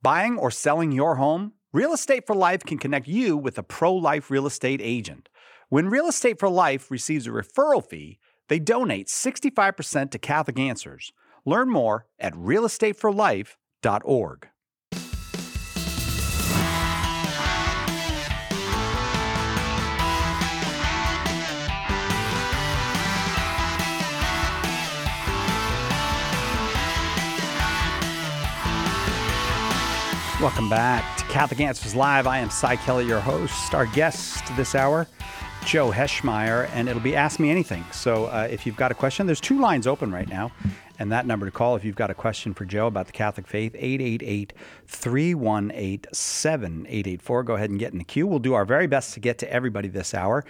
Buying or selling your home? Real Estate for Life can connect you with a pro-life real estate agent. When Real Estate for Life receives a referral fee, they donate 65% to Catholic Answers. Learn more at realestateforlife.org. Welcome back to Catholic Answers Live. I am Cy Kelly, your host. Our guest this hour, Joe Heschmeyer, and it'll be Ask Me Anything. So if you've got a question, there's 2 lines open right now. And that number to call if you've got a question for Joe about the Catholic faith, 888-318-7884. Go ahead and get in the queue. We'll do our very best to get to everybody this hour,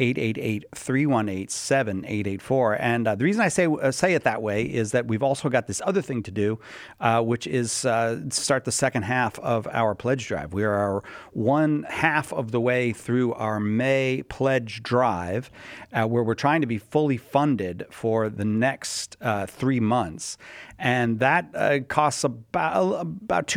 888-318-7884. And the reason I say it that way is that we've also got this other thing to do, which is start the second half of our pledge drive. We are one half of the way through our May pledge drive, where we're trying to be fully funded for the next 3 months. And that costs about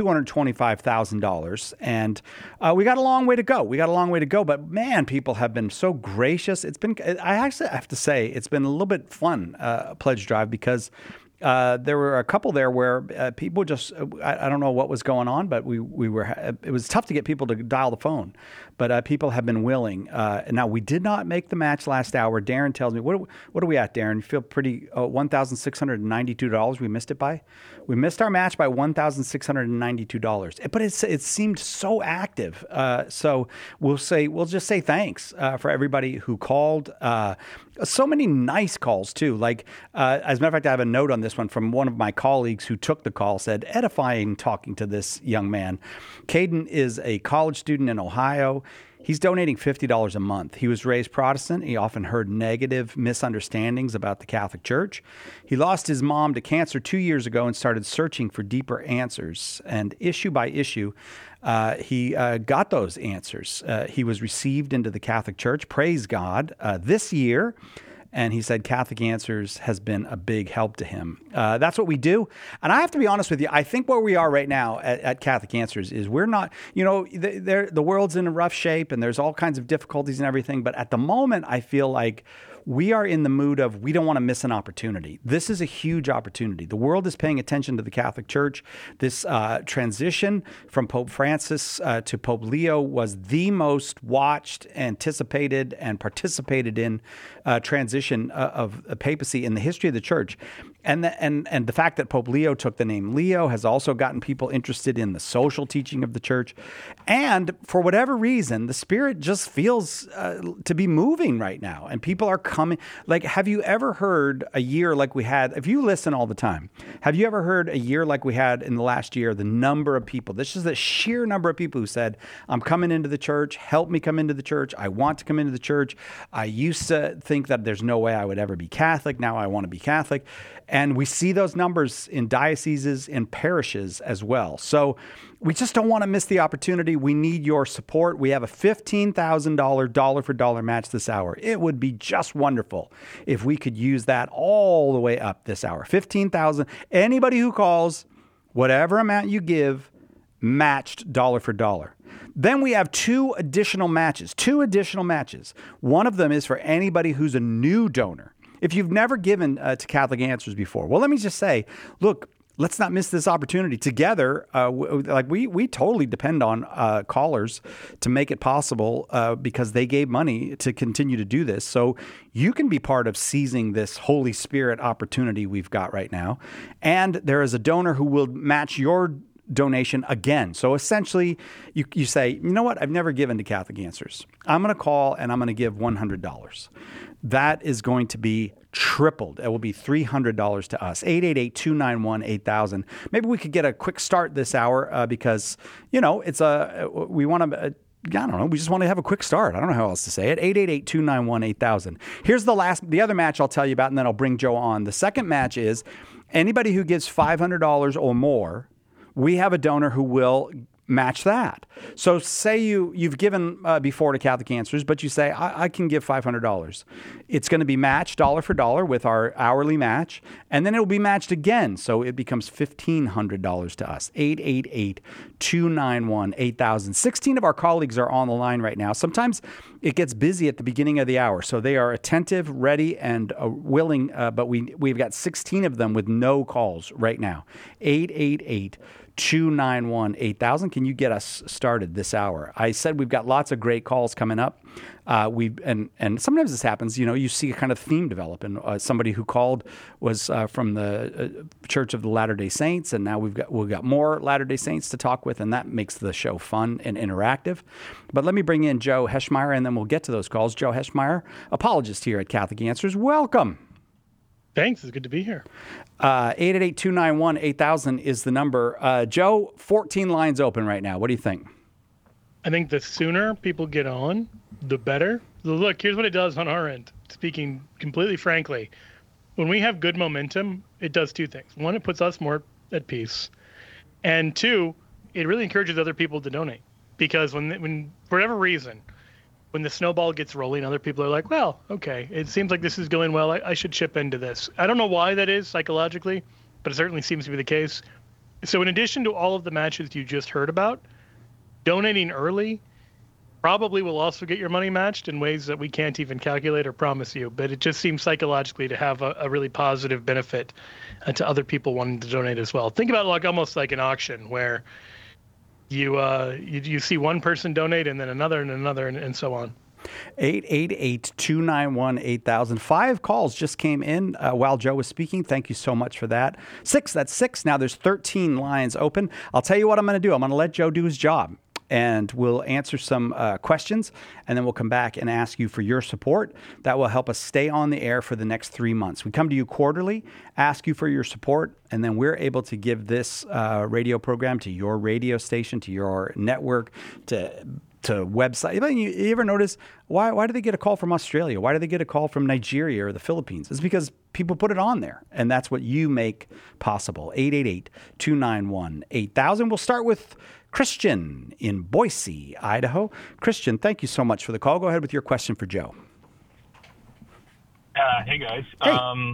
$225,000. And we got a long way to go. But man, people have been so gracious. I actually have to say, it's been a little bit fun, pledge drive, because there were a couple there where people just, I don't know what was going on, but it was tough to get people to dial the phone, but people have been willing. Now, we did not make the match last hour. Darren tells me, what are we at, Darren? You feel pretty, $1,692 we missed it by? We missed our match by $1,692, but it seemed so active. So we'll just say thanks for everybody who called. So many nice calls too. Like, as a matter of fact, I have a note on this one from one of my colleagues who took the call, said, edifying talking to this young man. Caden is a college student in Ohio. He's donating $50 a month. He was raised Protestant. He often heard negative misunderstandings about the Catholic Church. He lost his mom to cancer 2 years ago and started searching for deeper answers. And issue by issue, he got those answers. He was received into the Catholic Church, praise God, this year. And he said Catholic Answers has been a big help to him. That's what we do. And I have to be honest with you, I think where we are right now at Catholic Answers is we're not, the world's in a rough shape and there's all kinds of difficulties and everything. But at the moment, I feel like we are in the mood of we don't want to miss an opportunity. This is a huge opportunity. The world is paying attention to the Catholic Church. This transition from Pope Francis to Pope Leo was the most watched, anticipated, and participated in transition of papacy in the history of the Church. And the fact that Pope Leo took the name Leo has also gotten people interested in the social teaching of the Church. And for whatever reason, the Spirit just feels to be moving right now. And people are coming. Like, have you ever heard a year like we had? If you listen all the time, have you ever heard a year like we had in the last year? The number of people, this is the sheer number of people who said, I'm coming into the Church. Help me come into the Church. I want to come into the Church. I used to think that there's no way I would ever be Catholic. Now I want to be Catholic. And we see those numbers in dioceses and parishes as well. So we just don't want to miss the opportunity. We need your support. We have a $15,000 dollar for dollar match this hour. It would be just wonderful if we could use that all the way up this hour. $15,000. Anybody who calls, whatever amount you give, matched dollar for dollar. Then we have 2 additional matches. One of them is for anybody who's a new donor. If you've never given to Catholic Answers before, well, let me just say, look, let's not miss this opportunity. Together, we totally depend on callers to make it possible because they gave money to continue to do this. So you can be part of seizing this Holy Spirit opportunity we've got right now. And there is a donor who will match your donation again. So essentially, you say, you know what? I've never given to Catholic Answers. I'm going to call and I'm going to give $100. That is going to be tripled. It will be $300 to us. 888-291-8000. Maybe we could get a quick start this hour because, it's we want to... I don't know. We just want to have a quick start. I don't know how else to say it. 888-291-8000. Here's the other match I'll tell you about, and then I'll bring Joe on. The second match is anybody who gives $500 or more, we have a donor who will match that. So say you've given before to Catholic Answers, but you say, I can give $500. It's going to be matched dollar for dollar with our hourly match, and then it will be matched again. So it becomes $1,500 to us. 888-291-8000. 16 of our colleagues are on the line right now. Sometimes it gets busy at the beginning of the hour. So they are attentive, ready, and willing, but we've got 16 of them with no calls right now. 888-291-8000. Can you get us started this hour? I said we've got lots of great calls coming up. And sometimes this happens. You see a kind of theme develop. And somebody who called was from the Church of the Latter-day Saints, and now we've got more Latter-day Saints to talk with, and that makes the show fun and interactive. But let me bring in Joe Heschmeyer, and then we'll get to those calls. Joe Heschmeyer, apologist here at Catholic Answers. Welcome. Thanks. It's good to be here. 888-291-8000 is the number. Joe, 14 lines open right now. What do you think? I think the sooner people get on, the better. Look, here's what it does on our end. Speaking completely frankly, when we have good momentum, it does two things. One, it puts us more at peace. And two, it really encourages other people to donate. Because when for whatever reason, when the snowball gets rolling, other people are like, well, okay, it seems like this is going well. I should chip into this. I don't know why that is psychologically, but it certainly seems to be the case. So in addition to all of the matches you just heard about, donating early probably will also get your money matched in ways that we can't even calculate or promise you. But it just seems psychologically to have a really positive benefit to other people wanting to donate as well. Think about it almost like an auction where you see one person donate and then another and another and so on. 888-291-8000. 5 calls just came in while Joe was speaking. Thank you so much for that. 6, that's 6. Now there's 13 lines open. I'll tell you what I'm going to do. I'm going to let Joe do his job, and we'll answer some questions, and then we'll come back and ask you for your support. That will help us stay on the air for the next 3 months. We come to you quarterly, ask you for your support, and then we're able to give this radio program to your radio station, to your network, to website. You ever notice, why do they get a call from Australia? Why do they get a call from Nigeria or the Philippines? It's because people put it on there, and that's what you make possible. 888-291-8000. We'll start with Christian in Boise, Idaho. Christian, thank you so much for the call. Go ahead with your question for Joe. Hey, guys. Hey.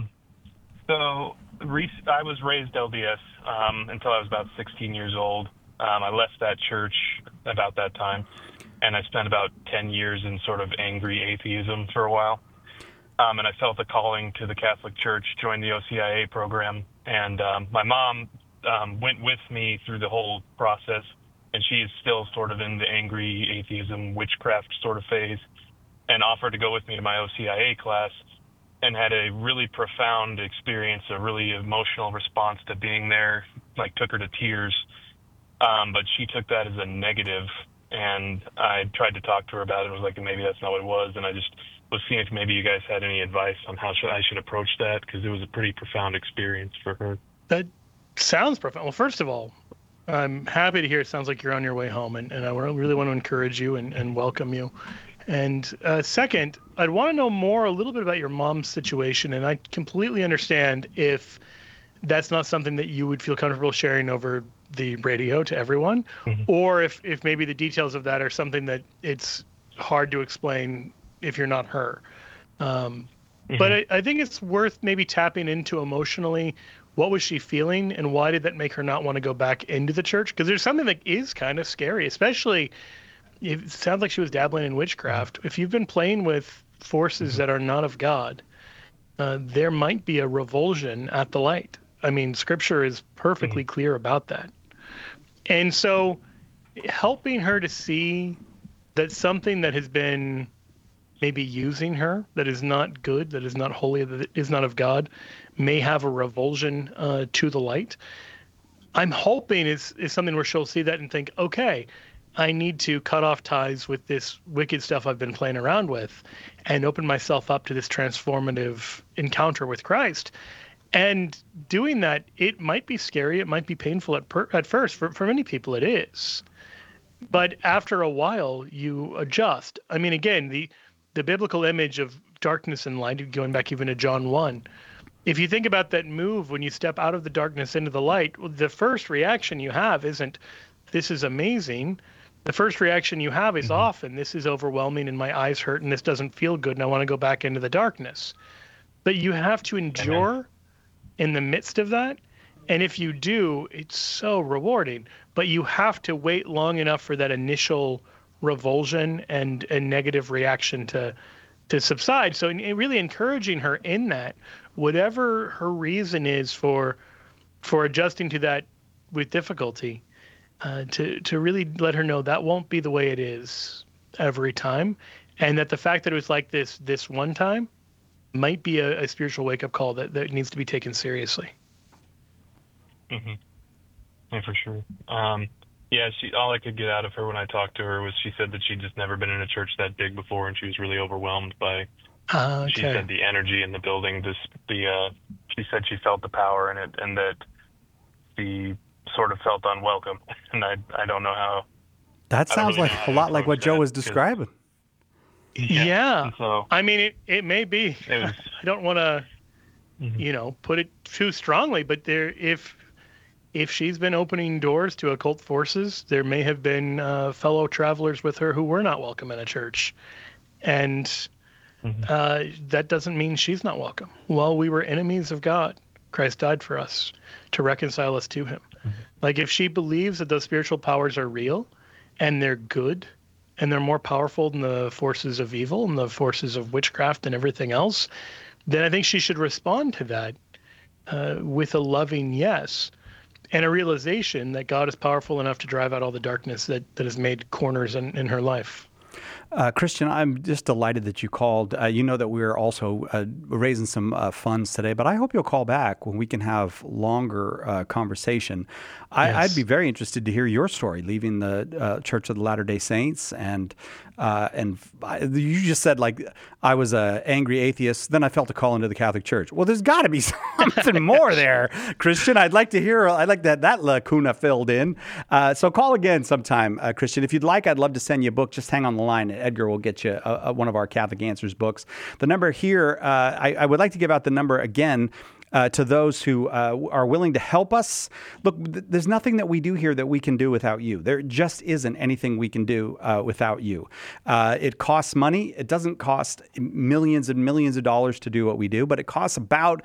So I was raised LDS until I was about 16 years old. I left that church about that time, and I spent about 10 years in sort of angry atheism for a while. And I felt a calling to the Catholic Church, joined the OCIA program, and my mom went with me through the whole process, and she is still sort of in the angry atheism, witchcraft sort of phase, and offered to go with me to my OCIA class, and had a really profound experience, a really emotional response to being there, like took her to tears. But she took that as a negative, and I tried to talk to her about it. I was like, maybe that's not what it was, and I just was seeing if maybe you guys had any advice on how I should approach that, because it was a pretty profound experience for her. That sounds profound. Well, first of all, I'm happy to hear it sounds like you're on your way home, and I really want to encourage you and welcome you. And second, I'd want to know a little bit about your mom's situation, and I completely understand if that's not something that you would feel comfortable sharing over the radio to everyone, or if maybe the details of that are something that it's hard to explain if you're not her. But I think it's worth maybe tapping into emotionally. What was she feeling, and why did that make her not want to go back into the church? Because there's something that is kind of scary, especially it sounds like she was dabbling in witchcraft. If you've been playing with forces that are not of God, there might be a revulsion at the light. I mean, Scripture is perfectly clear about that. And so helping her to see that something that has been maybe using her, that is not good, that is not holy, that is not of God, may have a revulsion to the light. I'm hoping is something where she'll see that and think, okay, I need to cut off ties with this wicked stuff I've been playing around with and open myself up to this transformative encounter with Christ. And doing that, it might be scary, it might be painful at first. For many people, it is. But after a while, you adjust. I mean, again, the biblical image of darkness and light, going back even to John 1, if you think about that move when you step out of the darkness into the light, the first reaction you have isn't this is amazing, the first reaction you have is often, this is overwhelming and my eyes hurt and this doesn't feel good and I want to go back into the darkness. But you have to endure in the midst of that. And if you do, it's so rewarding. But you have to wait long enough for that initial revulsion and negative reaction to subside. So really encouraging her in that, whatever her reason is for adjusting to that with difficulty, to really let her know that won't be the way it is every time, and that the fact that it was like this one time might be a spiritual wake-up call that needs to be taken seriously. Mm-hmm. Yeah, for sure. Yeah, all I could get out of her when I talked to her was she said that she'd just never been in a church that big before, and she was really overwhelmed by. Okay. She said the energy in the building. She said she felt the power in it, and that she sort of felt unwelcome. And I don't know how. That sounds like a lot like what Joe was describing. Yeah. So I mean, it may be. I don't want to, put it too strongly, but if she's been opening doors to occult forces, there may have been fellow travelers with her who were not welcome in a church. And that doesn't mean she's not welcome. While we were enemies of God, Christ died for us to reconcile us to him. Like, if she believes that those spiritual powers are real and they're good and they're more powerful than the forces of evil and the forces of witchcraft and everything else, then I think she should respond to that with a loving yes. And a realization that God is powerful enough to drive out all the darkness that has made corners in her life. Christian, I'm just delighted that you called. You know that we're also raising some funds today, but I hope you'll call back when we can have longer conversation. Yes. I'd be very interested to hear your story, leaving the Church of the Latter-day Saints, and you just said, like, I was an angry atheist, then I felt a call into the Catholic Church. Well, there's got to be something more there, Christian. I'd like that lacuna filled in. So call again sometime, Christian. If you'd like, I'd love to send you a book. Just hang on the line. Edgar will get you one of our Catholic Answers books. The number here, I would like to give out the number again to those who are willing to help us. Look, there's nothing that we do here that we can do without you. There just isn't anything we can do without you. It costs money. It doesn't cost millions and millions of dollars to do what we do, but it costs about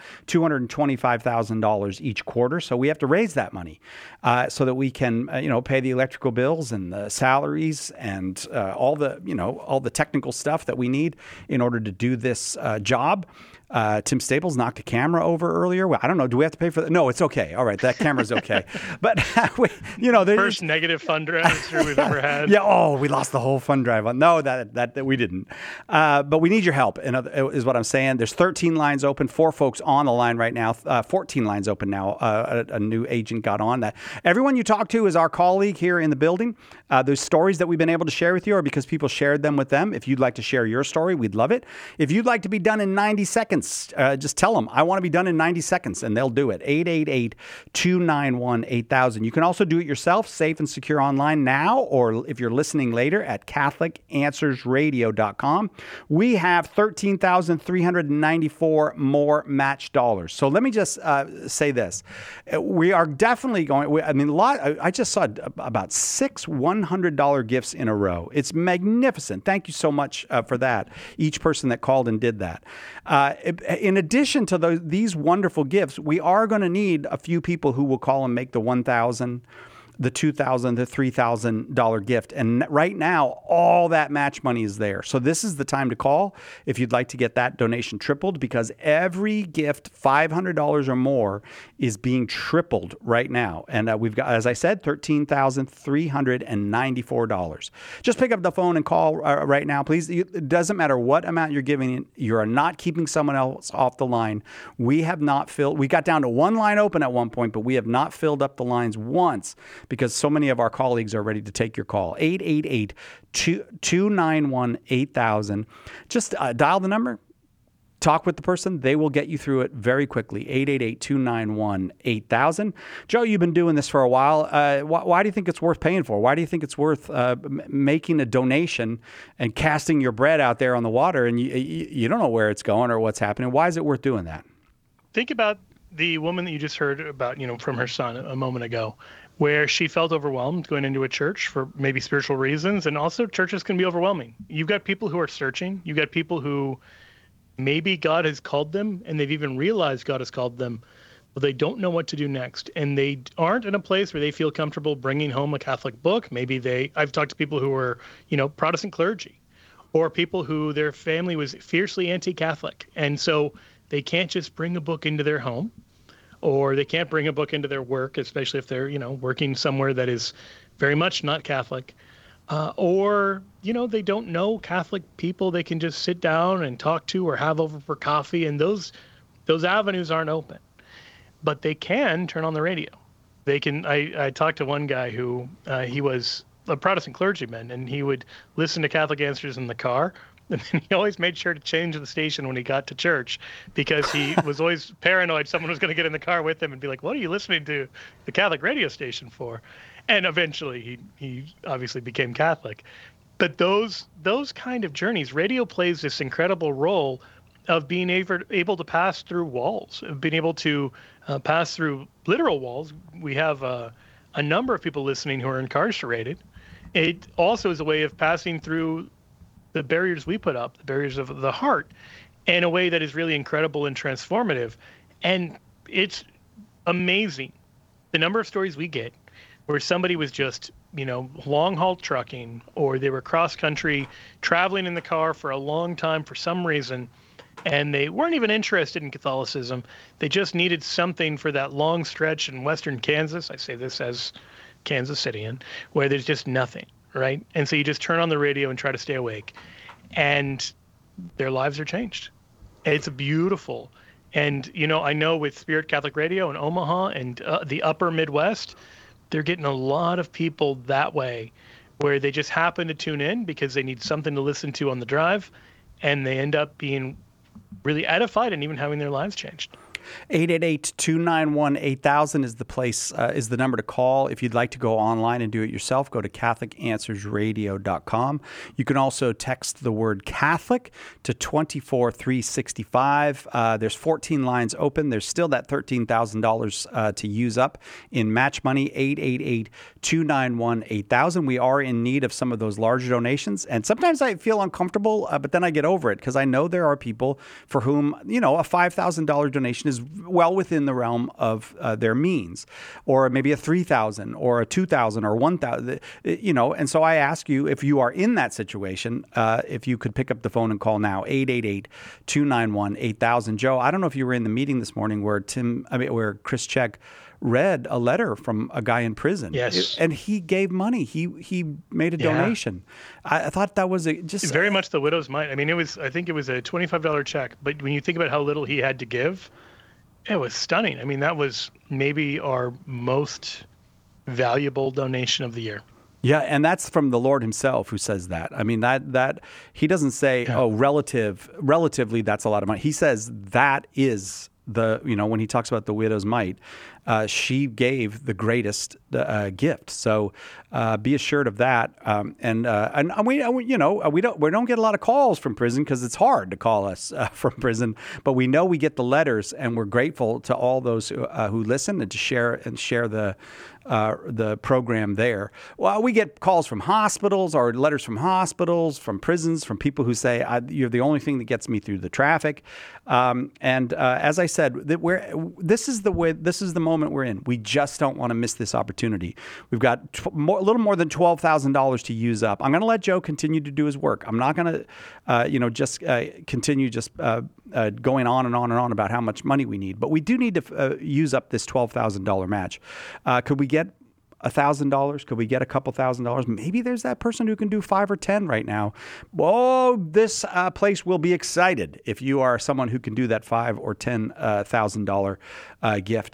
$225,000 each quarter. So we have to raise that money so that we can, pay the electrical bills and the salaries and all the technical stuff that we need in order to do this job. Tim Staples knocked a camera over earlier. Well, I don't know. Do we have to pay for that? No, it's okay. All right, that camera's okay. But first negative fundraiser we've ever had. Yeah. Oh, we lost the whole fund drive. No, that we didn't. But we need your help. Is what I'm saying. There's 13 lines open. 4 folks on the line right now. 14 lines open now. A new agent got on that. Everyone you talk to is our colleague here in the building. Those stories that we've been able to share with you are because people shared them with them. If you'd like to share your story, we'd love it. If you'd like to be done in 90 seconds. Just tell them, I want to be done in 90 seconds, and they'll do it. 888-291-8000. You can also do it yourself, safe and secure online now, or if you're listening later at CatholicAnswersRadio.com. We have 13,394 more match dollars. So let me just say this. We are definitely going, I just saw about 6 $100 gifts in a row. It's magnificent. Thank you so much for that, each person that called and did that. In addition to these wonderful gifts, we are going to need a few people who will call and make the $1,000, the $2,000, the $3,000 gift. And right now, all that match money is there. So this is the time to call if you'd like to get that donation tripled, because every gift, $500 or more, is being tripled right now. And we've got, as I said, $13,394. Just pick up the phone and call right now, please. It doesn't matter what amount you're giving. You are not keeping someone else off the line. We have not filled. We got down to one line open at one point, but we have not filled up the lines once, because so many of our colleagues are ready to take your call. 888-291-8000. Just dial the number. Talk with the person. They will get you through it very quickly. 888-291-8000. Joe, you've been doing this for a while. Why do you think it's worth paying for? Why do you think it's worth making a donation and casting your bread out there on the water, and you don't know where it's going or what's happening? Why is it worth doing that? Think about the woman that you just heard about, from her son a moment ago. where she felt overwhelmed going into a church for maybe spiritual reasons. And also churches can be overwhelming. You've got people who are searching. You've got people who maybe God has called them and they've even realized God has called them, but they don't know what to do next. And they aren't in a place where they feel comfortable bringing home a Catholic book. Maybe I've talked to people who are, Protestant clergy, or people who their family was fiercely anti-Catholic. And so they can't just bring a book into their home, or they can't bring a book into their work, especially if they're, working somewhere that is very much not Catholic. Or they don't know Catholic people they can just sit down and talk to or have over for coffee. And those avenues aren't open. But they can turn on the radio. They can. I talked to one guy who he was a Protestant clergyman, and he would listen to Catholic Answers in the car. And then he always made sure to change the station when he got to church, because he was always paranoid someone was going to get in the car with him and be like, "What are you listening to the Catholic radio station for?" And eventually he obviously became Catholic. But those kind of journeys, radio plays this incredible role of being able to pass through walls, of being able to pass through literal walls. We have a number of people listening who are incarcerated. It also is a way of passing through the barriers we put up, the barriers of the heart, in a way that is really incredible and transformative. And it's amazing the number of stories we get where somebody was just, long haul trucking, or they were cross country traveling in the car for a long time for some reason, and they weren't even interested in Catholicism. They just needed something for that long stretch in western Kansas. I say this as Kansas Cityan, where there's just nothing, right? And so you just turn on the radio and try to stay awake, and their lives are changed. It's beautiful. And, I know with Spirit Catholic Radio in Omaha and the upper Midwest, they're getting a lot of people that way, where they just happen to tune in because they need something to listen to on the drive, and they end up being really edified and even having their lives changed. 888-291-8000 is the place, is the number to call. If you'd like to go online and do it yourself, go to CatholicAnswersRadio.com. You can also text the word Catholic to 24365. There's 14 lines open. There's still that $13,000 to use up in match money, 888-291-8000. We are in need of some of those larger donations. And sometimes I feel uncomfortable, but then I get over it, because I know there are people for whom, a $5,000 donation is well within the realm of their means, or maybe a $3,000 or a $2,000 or $1,000, and so I ask you, if you are in that situation, if you could pick up the phone and call now, 888-291-8000. Joe, I don't know if you were in the meeting this morning where Chris Check read a letter from a guy in prison. Yes. And he gave money. He made a donation. I thought that was just very much the widow's mite. I mean, I think it was a $25 check, but when you think about how little he had to give, it was stunning. I mean, that was maybe our most valuable donation of the year. Yeah, and that's from the Lord himself who says that. I mean, that he doesn't say, relatively that's a lot of money. He says that is when he talks about the widow's mite, she gave the greatest gift. So be assured of that. And we don't get a lot of calls from prison, because it's hard to call us from prison. But we know we get the letters, and we're grateful to all those who listen and to share the program there. Well, we get calls from hospitals, or letters from hospitals, from prisons, from people who say, "You're the only thing that gets me through the traffic." As I said, this is the moment we're in. We just don't want to miss this opportunity. We've got a little more than $12,000 to use up. I'm going to let Joe continue to do his work. I'm not going to just continue going on and on and on about how much money we need. But we do need to use up this $12,000 match. Could we get $1,000? Could we get a couple $1,000? Maybe there's that person who can do 5 or 10 right now. Well, this place will be excited if you are someone who can do that $5 or $10,000 gift.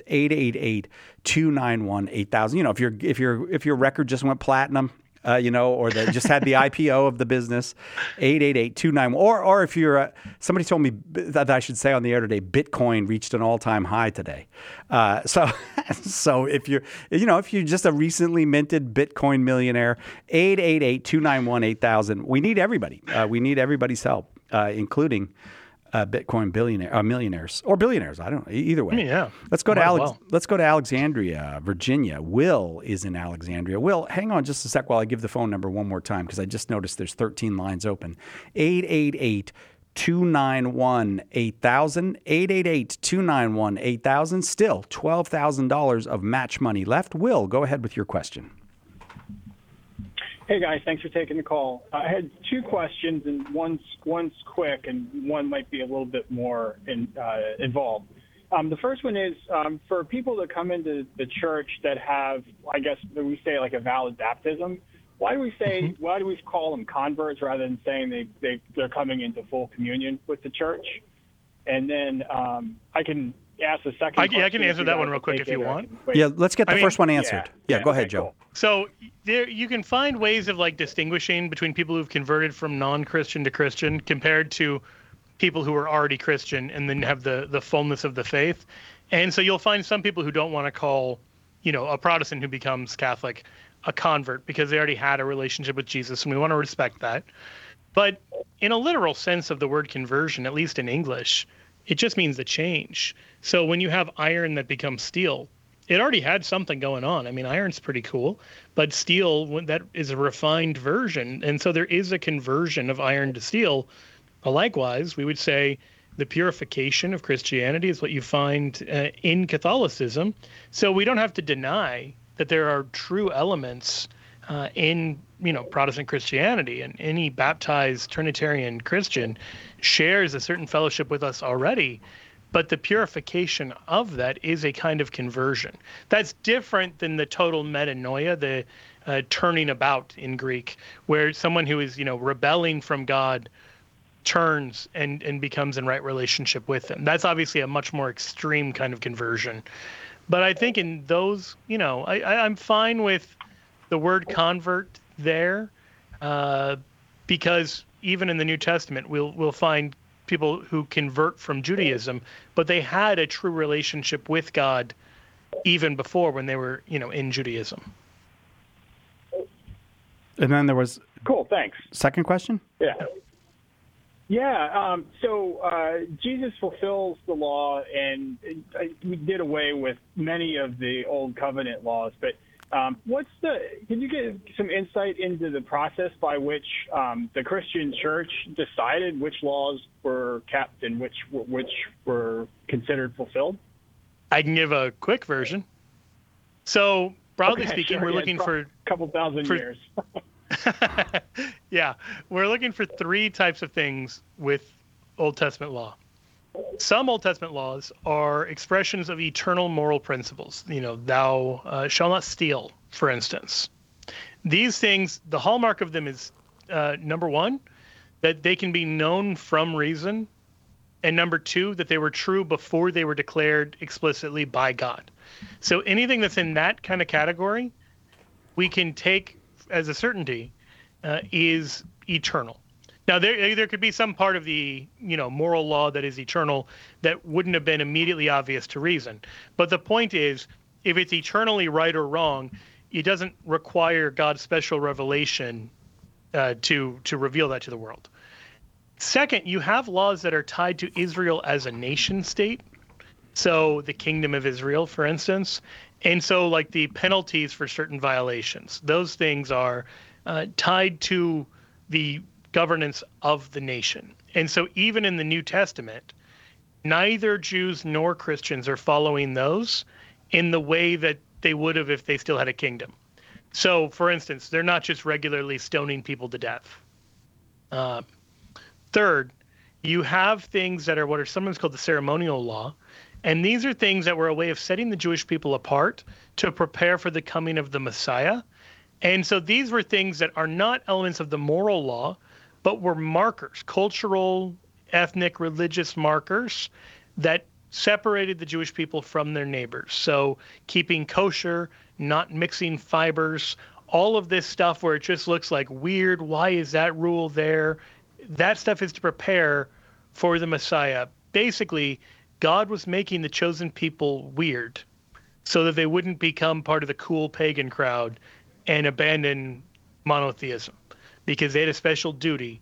888-291-8000. If your record just went platinum, or that just had the IPO of the business, 888-291. Or if you're, somebody told me that I should say on the air today, Bitcoin reached an all-time high today. So if you're just a recently minted Bitcoin millionaire, 888-291-8000. We need everybody. We need everybody's help, including Bitcoin millionaires or billionaires. I don't know. Either way. Yeah. Let's go to Might as well. Let's go to Alexandria, Virginia. Will is in Alexandria. Will, hang on just a sec while I give the phone number one more time because I just noticed there's 13 lines open. 888-291-8000. 888-291-8000. Still $12,000 of match money left. Will, go ahead with your question. Hey guys, thanks for taking the call. I had two questions, and one's quick, and one might be a little bit more involved. The first one is for people that come into the church that have, I guess we say like a valid baptism. Why do we call them converts rather than saying they're coming into full communion with the church? And then I can ask the second. I can answer that one real quick if you want. Yeah, let's get the first one answered. Yeah, go ahead, Joe. Cool. So there, you can find ways of like distinguishing between people who've converted from non-Christian to Christian compared to people who are already Christian and then have the fullness of the faith. And so you'll find some people who don't want to call, a Protestant who becomes Catholic a convert because they already had a relationship with Jesus, and we want to respect that. But in a literal sense of the word conversion, at least in English, it just means the change. So when you have iron that becomes steel, it already had something going on. I mean, iron's pretty cool, but steel, that is a refined version. And so there is a conversion of iron to steel. Likewise, we would say the purification of Christianity is what you find in Catholicism. So we don't have to deny that there are true elements in Protestant Christianity, and any baptized Trinitarian Christian shares a certain fellowship with us already. But the purification of that is a kind of conversion. That's different than the total metanoia, the turning about in Greek, where someone who is, rebelling from God turns and becomes in right relationship with him. That's obviously a much more extreme kind of conversion. But I think in those, I'm fine with the word convert there, because even in the New Testament, we'll find people who convert from Judaism, but they had a true relationship with God even before when they were, in Judaism. And then there was cool. Thanks. Second question. Yeah. Yeah. So Jesus fulfills the law, and we did away with many of the old covenant laws. But can you give some insight into the process by which the Christian Church decided which laws were kept and which were considered fulfilled? I can give a quick version. So broadly speaking, we're looking for a couple thousand years. Yeah, we're looking for three types of things with Old Testament law. Some Old Testament laws are expressions of eternal moral principles. Thou shalt not steal, for instance. These things, the hallmark of them is, number one, that they can be known from reason, and number two, that they were true before they were declared explicitly by God. So anything that's in that kind of category, we can take as a certainty is eternal. Now, there could be some part of the moral law that is eternal that wouldn't have been immediately obvious to reason. But the point is, if it's eternally right or wrong, it doesn't require God's special revelation to reveal that to the world. Second, you have laws that are tied to Israel as a nation state. So the Kingdom of Israel, for instance. And so like the penalties for certain violations, those things are tied to the governance of the nation. And so even in the New Testament, neither Jews nor Christians are following those in the way that they would have if they still had a kingdom. So, for instance, they're not just regularly stoning people to death. Third, you have things that are what are sometimes called the ceremonial law. And these are things that were a way of setting the Jewish people apart to prepare for the coming of the Messiah. And so these were things that are not elements of the moral law, but were markers, cultural, ethnic, religious markers that separated the Jewish people from their neighbors. So keeping kosher, not mixing fibers, all of this stuff where it just looks like weird. Why is that rule there? That stuff is to prepare for the Messiah. Basically, God was making the chosen people weird so that they wouldn't become part of the cool pagan crowd and abandon monotheism, because they had a special duty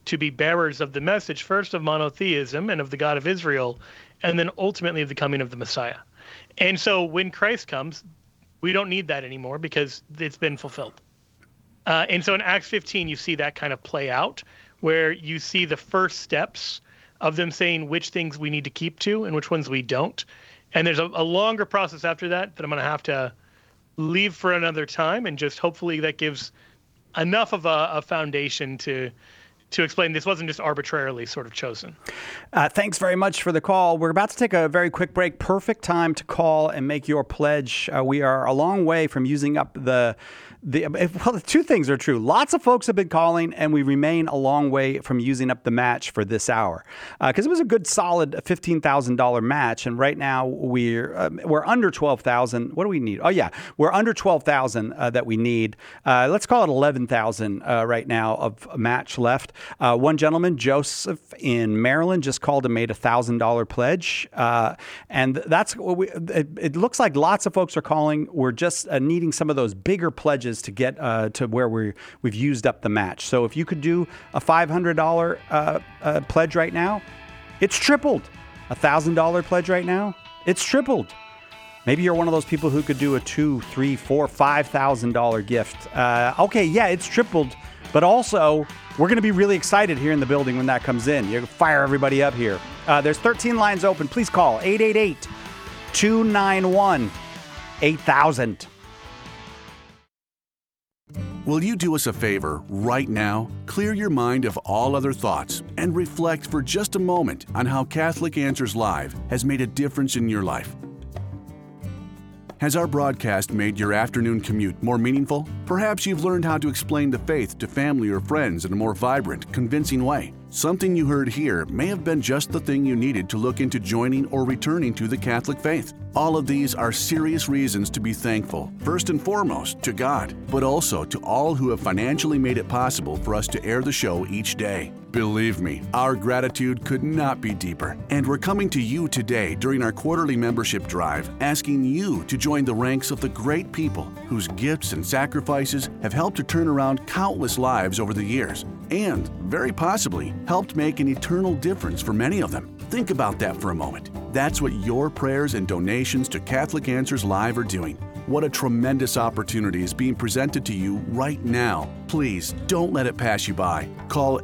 to be bearers of the message, first of monotheism and of the God of Israel, and then ultimately of the coming of the Messiah. And so when Christ comes, we don't need that anymore because it's been fulfilled. And so in Acts 15, you see that kind of play out, where you see the first steps of them saying which things we need to keep to and which ones we don't. And there's a longer process after that I'm going to have to leave for another time, and just hopefully that gives enough of a foundation to explain this wasn't just arbitrarily sort of chosen. Thanks very much for the call. We're about to take a very quick break. Perfect time to call and make your pledge. We are a long way from using up the two things are true. Lots of folks have been calling, and we remain a long way from using up the match for this hour, because it was a good, solid $15,000 match, and right now we're under $12,000. What do we need? Oh yeah, we're under $12,000 that we need. Let's call it $11,000 right now of a match left. One gentleman, Joseph in Maryland, just called and made $1,000 pledge, and that's what it looks like. Lots of folks are calling. We're just needing some of those bigger pledges to get to where we've used up the match. So if you could do a $500 pledge right now, it's tripled. A $1,000 pledge right now, it's tripled. Maybe you're one of those people who could do a $2,000, $3,000, $4,000, $5,000 gift. Okay, yeah, it's tripled, but also we're going to be really excited here in the building when that comes in. You fire everybody up here. There's 13 lines open. Please call 888-291-8000. Will you do us a favor right now? Clear your mind of all other thoughts and reflect for just a moment on how Catholic Answers Live has made a difference in your life. Has our broadcast made your afternoon commute more meaningful? Perhaps you've learned how to explain the faith to family or friends in a more vibrant, convincing way. Something you heard here may have been just the thing you needed to look into joining or returning to the Catholic faith. All of these are serious reasons to be thankful, first and foremost to God, but also to all who have financially made it possible for us to air the show each day. Believe me, our gratitude could not be deeper. And we're coming to you today during our quarterly membership drive, asking you to join the ranks of the great people whose gifts and sacrifices have helped to turn around countless lives over the years, and, very possibly, helped make an eternal difference for many of them. Think about that for a moment. That's what your prayers and donations to Catholic Answers Live are doing. What a tremendous opportunity is being presented to you right now. Please don't let it pass you by. Call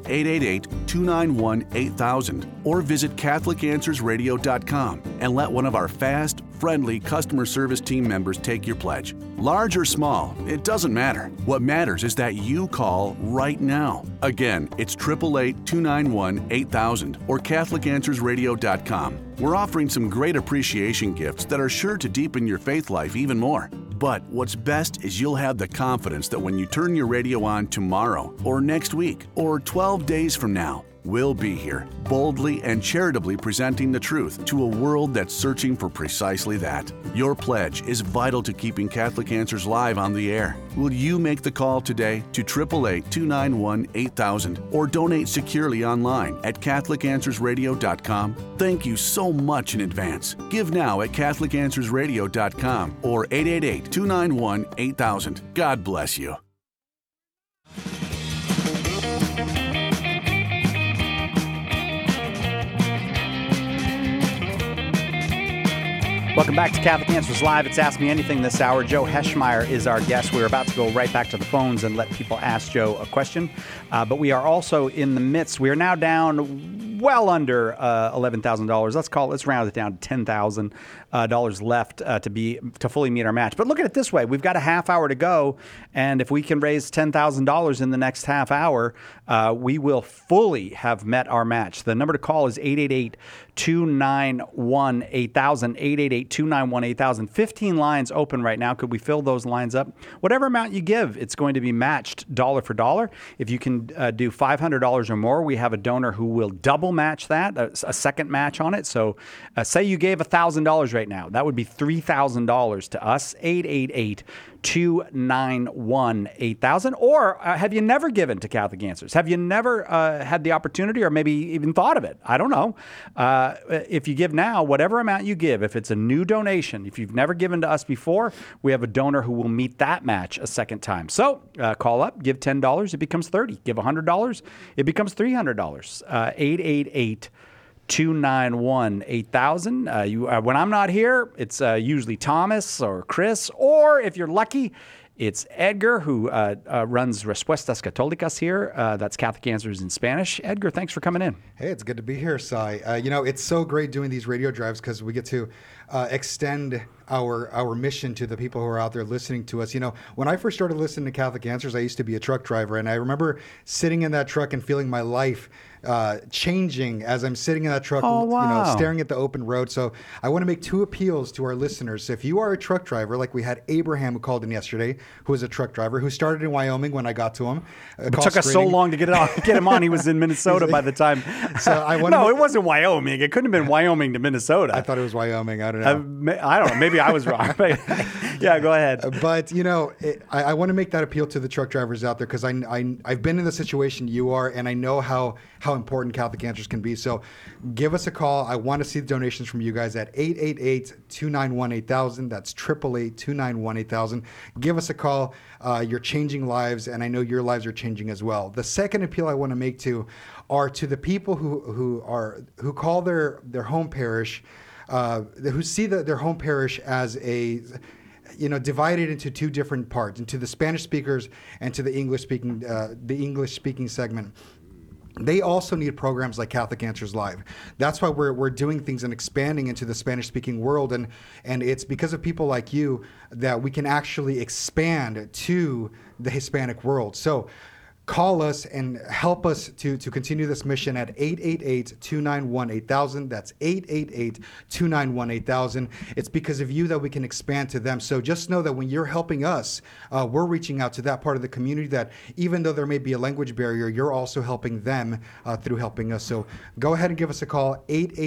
888-291-8000 or visit CatholicAnswersRadio.com and let one of our fast, friendly customer service team members take your pledge. Large or small, it doesn't matter. What matters is that you call right now. Again, it's 888-291-8000 or CatholicAnswersRadio.com. We're offering some great appreciation gifts that are sure to deepen your faith life even more. But what's best is you'll have the confidence that when you turn your radio on tomorrow, or next week, or 12 days from now, we'll be here, boldly and charitably presenting the truth to a world that's searching for precisely that. Your pledge is vital to keeping Catholic Answers Live on the air. Will you make the call today to 888-291-8000 or donate securely online at CatholicAnswersRadio.com? Thank you so much in advance. Give now at CatholicAnswersRadio.com or 888-291-8000. God bless you. Welcome back to Catholic Answers Live. It's Ask Me Anything this hour. Joe Heschmeyer is our guest. We're about to go right back to the phones and let people ask Joe a question. But we are also in the midst. We are now down well under $11,000. Let's round it down to $10,000 left to fully meet our match. But look at it this way: we've got a half hour to go, and if we can raise $10,000 in the next half hour, we will fully have met our match. The number to call is 888-291-8000. 888-291-8000. 15 lines open right now. Could we fill those lines up? Whatever amount you give, it's going to be matched dollar for dollar. If you can do $500 or more, we have a donor who will double match that, a second match on it. So say you gave $1,000 right now. That would be $3,000 to us. 888 888-291-8000. Or have you never given to Catholic Answers? Have you never had the opportunity or maybe even thought of it? I don't know. If you give now, whatever amount you give, if it's a new donation, if you've never given to us before, we have a donor who will meet that match a second time. So call up, give $10, it becomes $30. Give $100, it becomes $300. 888-291-8000. When I'm not here, it's usually Thomas or Chris, or if you're lucky, it's Edgar, who runs Respuestas Católicas here. That's Catholic Answers in Spanish. Edgar, thanks for coming in. Hey, it's good to be here, Cy. It's so great doing these radio drives because we get to extend our mission to the people who are out there listening to us. When I first started listening to Catholic Answers, I used to be a truck driver, and I remember sitting in that truck and feeling my life changing as I'm sitting in that truck, staring at the open road. So I want to make two appeals to our listeners. If you are a truck driver, like we had Abraham who called in yesterday, who was a truck driver, who started in Wyoming when I got to him. It took us so long to get him on. He was in Minnesota by the time. So it wasn't Wyoming. It couldn't have been Wyoming to Minnesota. I thought it was Wyoming. I don't know. I don't know. Maybe I was wrong. Yeah, go ahead. But, I want to make that appeal to the truck drivers out there because I've been in the situation you are, and I know how important Catholic Answers can be. So give us a call. I want to see the donations from you guys at 888-291-8000. That's 888-291-8000. Give us a call. You're changing lives, and I know your lives are changing as well. The second appeal I want to make to the people who call their home parish, who see their home parish as divided into two different parts, into the Spanish speakers and to the English speaking segment. They also need programs like Catholic Answers Live. That's why we're doing things and expanding into the Spanish-speaking world, and it's because of people like you that we can actually expand to the Hispanic world. So call us and help us to continue this mission at 888-291-8000. That's 888-291-8000. It's because of you that we can expand to them. So just know that when you're helping us, we're reaching out to that part of the community that even though there may be a language barrier, you're also helping them through helping us. So go ahead and give us a call,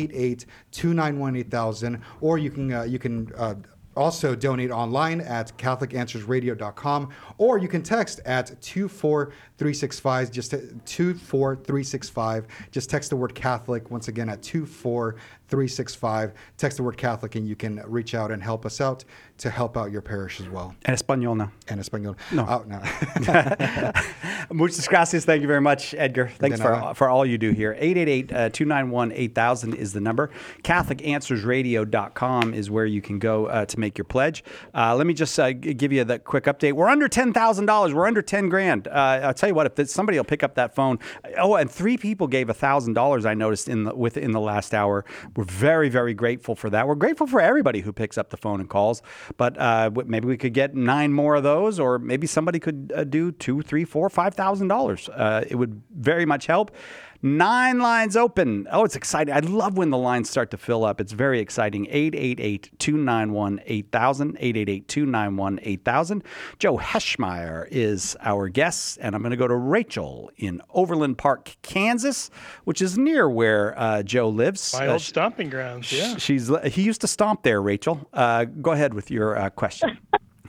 888-291-8000, or you can also donate online at CatholicAnswersRadio.com, or you can text at 24365, just 24365. Just text the word Catholic once again at 24365. Text the word Catholic and you can reach out and help us out to help out your parish as well. En español, no. En español. No. Oh, no. Muchas gracias. Thank you very much, Edgar. Thanks for all you do here. 888-291-8000 is the number. CatholicAnswersRadio.com is where you can go to make your pledge. Let me just give you the quick update. We're under $10,000. We're under 10 grand. I'll tell you what, if somebody will pick up that phone. Oh, and 3 people gave $1,000, I noticed within the last hour. We're very, very grateful for that. We're grateful for everybody who picks up the phone and calls. But maybe we could get 9 more of those, or maybe somebody could do $2,000, $3,000, $4,000, $5,000. It would very much help. 9 lines open. Oh, it's exciting. I love when the lines start to fill up. It's very exciting. 888-291-8000. 888-291-8000. Joe Heschmeyer is our guest, and I'm going to go to Rachel in Overland Park, Kansas, which is near where Joe lives. My old stomping grounds, yeah. He used to stomp there, Rachel. Go ahead with your question.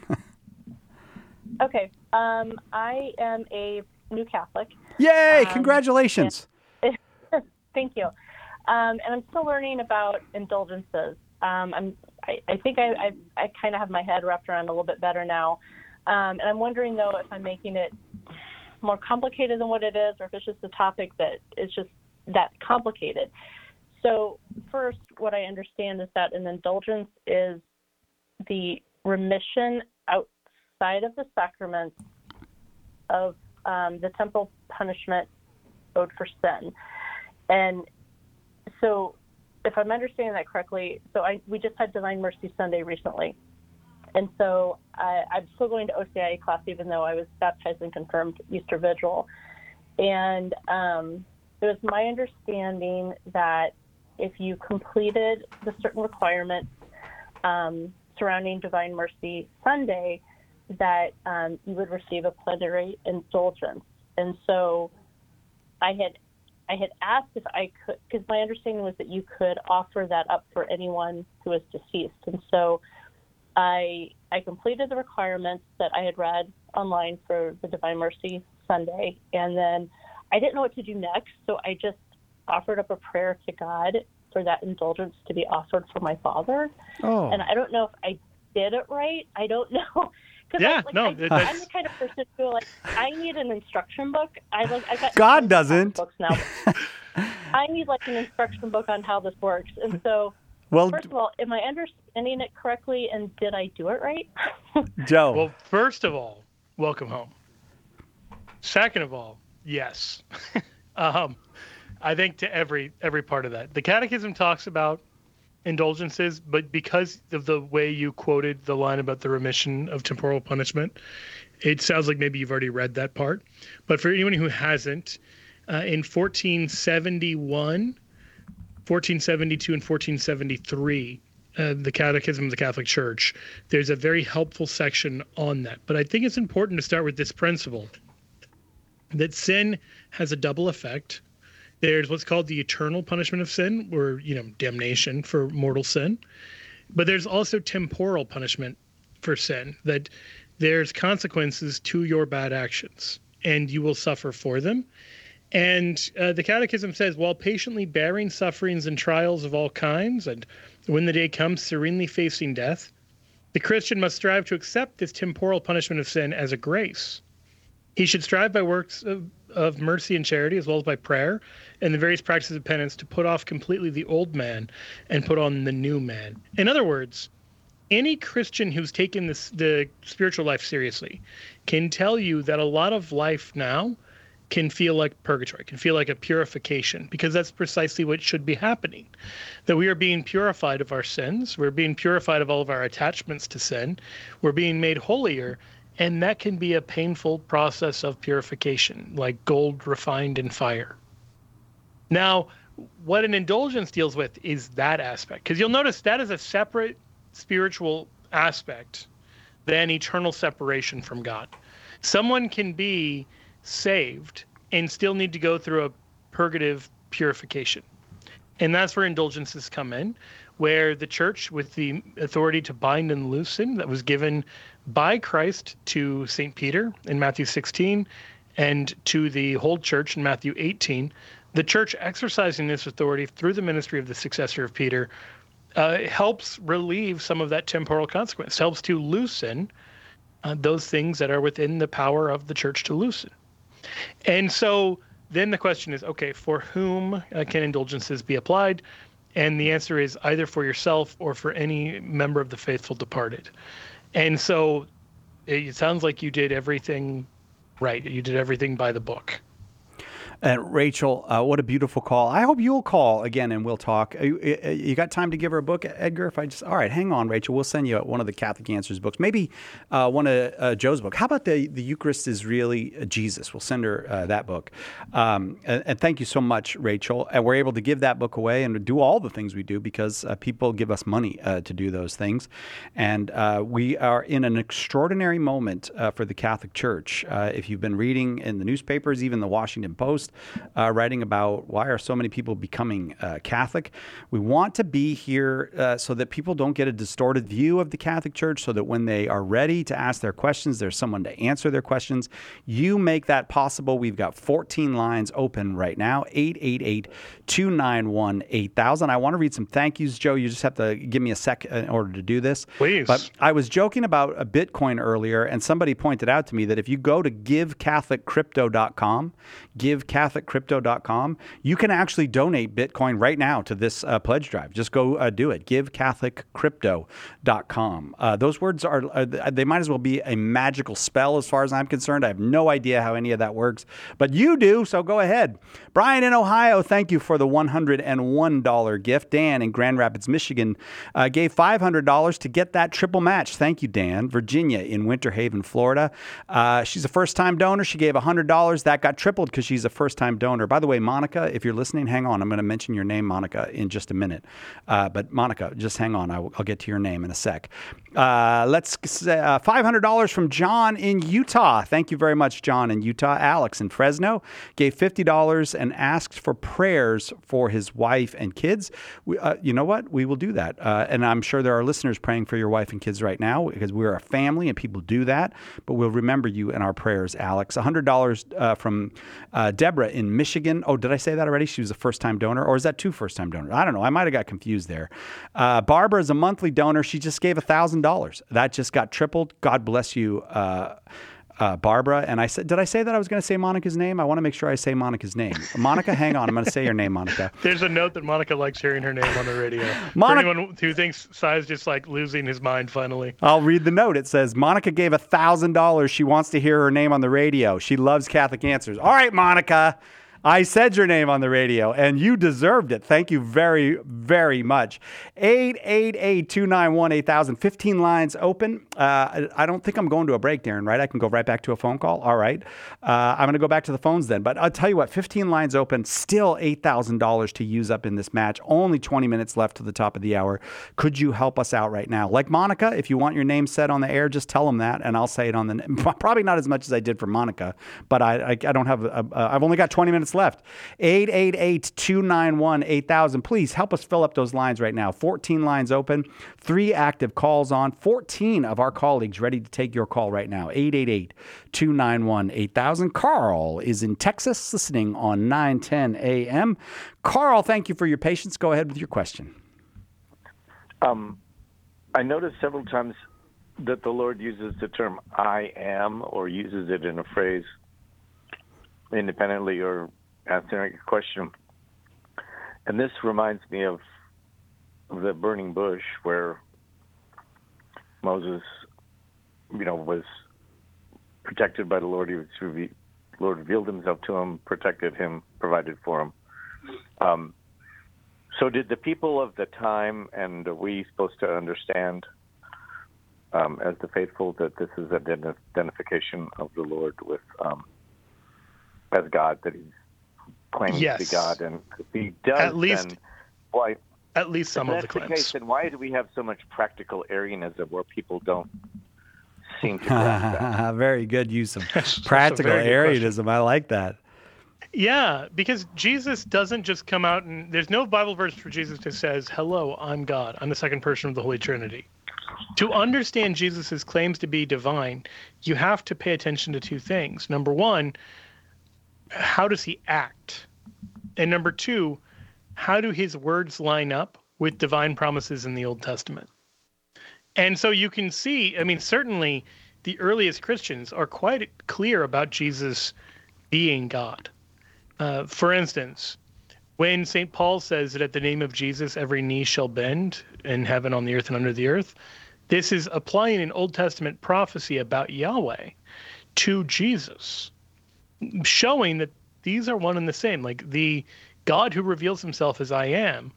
Okay. I am a new Catholic. Yay! Congratulations. Thank you. And I'm still learning about indulgences. I think I kind of have my head wrapped around a little bit better now. And I'm wondering, though, if I'm making it more complicated than what it is, or if it's just a topic that is just that complicated. So first, what I understand is that an indulgence is the remission outside of the sacraments of the temporal punishment owed for sin. And so if I'm understanding that correctly, we just had Divine Mercy Sunday recently. And so I'm still going to OCIA class, even though I was baptized and confirmed Easter Vigil. And it was my understanding that if you completed the certain requirements surrounding Divine Mercy Sunday, that you would receive a plenary indulgence. And so I had asked if I could, because my understanding was that you could offer that up for anyone who was deceased. And so I completed the requirements that I had read online for the Divine Mercy Sunday, and then I didn't know what to do next, so I just offered up a prayer to God for that indulgence to be offered for my father. Oh. And I don't know if I did it right. I don't know. Yeah, I'm the kind of person who, like, I need an instruction book. I got God doesn't. books now. I need, like, an instruction book on how this works. And so, Well, first of all, am I understanding it correctly, and did I do it right? Joe. Well, first of all, welcome home. Second of all, yes. I think to every part of that. The Catechism talks about indulgences, but because of the way you quoted the line about the remission of temporal punishment, it sounds like maybe you've already read that part. But for anyone who hasn't, in 1471, 1472, and 1473, the Catechism of the Catholic Church, there's a very helpful section on that. But I think it's important to start with this principle that sin has a double effect. There's what's called the eternal punishment of sin, or, damnation for mortal sin. But there's also temporal punishment for sin, that there's consequences to your bad actions, and you will suffer for them. And the Catechism says, while patiently bearing sufferings and trials of all kinds, and when the day comes, serenely facing death, the Christian must strive to accept this temporal punishment of sin as a grace. He should strive by works of mercy and charity, as well as by prayer and the various practices of penance, to put off completely the old man and put on the new man. In other words, any Christian who's taken the spiritual life seriously can tell you that a lot of life now can feel like purgatory, can feel like a purification, because that's precisely what should be happening. That we are being purified of our sins, we're being purified of all of our attachments to sin, we're being made holier, and that can be a painful process of purification, like gold refined in fire. Now, what an indulgence deals with is that aspect, because you'll notice that is a separate spiritual aspect than eternal separation from God. Someone can be saved and still need to go through a purgative purification. And that's where indulgences come in, where the church, with the authority to bind and loosen that was given by Christ to St. Peter in Matthew 16 and to the whole church in Matthew 18, the church exercising this authority through the ministry of the successor of Peter helps relieve some of that temporal consequence, helps to loosen those things that are within the power of the church to loosen. And so then the question is, okay, for whom can indulgences be applied? And the answer is either for yourself or for any member of the faithful departed. And so it sounds like you did everything right. You did everything by the book. And Rachel, what a beautiful call. I hope you'll call again and we'll talk. You got time to give her a book, Edgar? All right, hang on, Rachel. We'll send you one of the Catholic Answers books. Maybe one of Joe's book. How about the Eucharist is Really Jesus? We'll send her that book. And thank you so much, Rachel. And we're able to give that book away and do all the things we do because people give us money to do those things. And we are in an extraordinary moment for the Catholic Church. If you've been reading in the newspapers, even the Washington Post, writing about why are so many people becoming Catholic. We want to be here so that people don't get a distorted view of the Catholic Church, so that when they are ready to ask their questions, there's someone to answer their questions. You make that possible. We've got 14 lines open right now, 888-291-8000. I want to read some thank yous, Joe. You just have to give me a sec in order to do this. Please. But I was joking about a Bitcoin earlier, and somebody pointed out to me that if you go to givecatholicrypto.com, givecatholicrypto.com, you can actually donate Bitcoin right now to this pledge drive. Just go do it. givecatholicrypto.com. Those words they might as well be a magical spell as far as I'm concerned. I have no idea how any of that works, but you do, so go ahead. Brian in Ohio, thank you for the $101 gift. Dan in Grand Rapids, Michigan, gave $500 to get that triple match. Thank you, Dan. Virginia in Winter Haven, Florida. She's a first-time donor. She gave $100. That got tripled because she's a first first-time donor. By the way, Monica, if you're listening, hang on. I'm going to mention your name, Monica, in just a minute. But Monica, just hang on. I'll get to your name in a sec. Let's say $500 from John in Utah. Thank you very much, John in Utah. Alex in Fresno gave $50 and asked for prayers for his wife and kids. You know what? We will do that. And I'm sure there are listeners praying for your wife and kids right now because we're a family and people do that. But we'll remember you in our prayers, Alex. $100 from Deborah in Michigan. Oh, did I say that already? She was a first-time donor. Or is that 2 first-time donors? I don't know. I might have got confused there. Barbara is a monthly donor. She just gave $1,000. That just got tripled. God bless you, Barbara. And did I say that I was going to say Monica's name? I want to make sure I say Monica's name. Monica, hang on. I'm going to say your name, Monica. There's a note that Monica likes hearing her name on the radio. For anyone who thinks Sai's just like losing his mind finally. I'll read the note. It says, Monica gave $1,000. She wants to hear her name on the radio. She loves Catholic Answers. All right, Monica. I said your name on the radio, and you deserved it. Thank you very, very much. 888-291-8000. 15 lines open. I don't think I'm going to a break, Darren, right? I can go right back to a phone call. All right. I'm going to go back to the phones then. But I'll tell you what, 15 lines open, still $8,000 to use up in this match. Only 20 minutes left to the top of the hour. Could you help us out right now? Like Monica, if you want your name said on the air, just tell them that, and I'll say it on the probably not as much as I did for Monica, but I don't have I've only got 20 minutes left. 888-291-8000. Please help us fill up those lines right now. 14 lines open, 3 active calls on, 14 of our colleagues ready to take your call right now. 888-291-8000. Carl is in Texas listening on 910 AM. Carl, thank you for your patience. Go ahead with your question. I noticed several times that the Lord uses the term I am, or uses it in a phrase independently or answering a question. And this reminds me of the burning bush where Moses, was protected by the Lord. The Lord revealed himself to him, protected him, provided for him. So did the people of the time, and are we supposed to understand as the faithful that this is an identification of the Lord with as God, that he's claiming to be God, and if he does, at least, then why? At least some of the claims. claims. Then why do we have so much practical Arianism where people don't seem to grasp that? Very good use of practical Arianism. I like that. Yeah, because Jesus doesn't just come out and there's no Bible verse for Jesus that says, "Hello, I'm God. I'm the second person of the Holy Trinity." To understand Jesus' claims to be divine, you have to pay attention to 2 things. Number one, how does he act? And number 2, how do his words line up with divine promises in the Old Testament? And so you can see, certainly the earliest Christians are quite clear about Jesus being God. For instance, when St. Paul says that at the name of Jesus, every knee shall bend in heaven, on the earth, and under the earth, this is applying an Old Testament prophecy about Yahweh to Jesus, showing that these are one and the same. Like the God who reveals himself as I am